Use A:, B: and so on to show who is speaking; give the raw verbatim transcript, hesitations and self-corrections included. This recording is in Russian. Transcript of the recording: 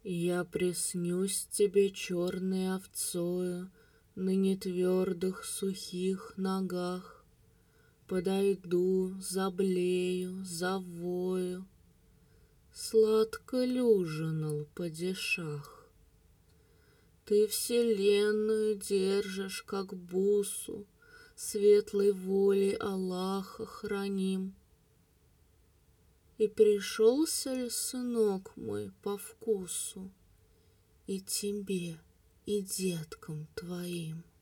A: Я приснюсь тебе черной овцою на нетвердых сухих ногах. Подойду, заблею, завою, сладко люжинал падишах. Ты вселенную держишь, как бусу, светлой волей Аллаха храним. И пришелся ли, сынок мой, по вкусу и тебе, и деткам твоим?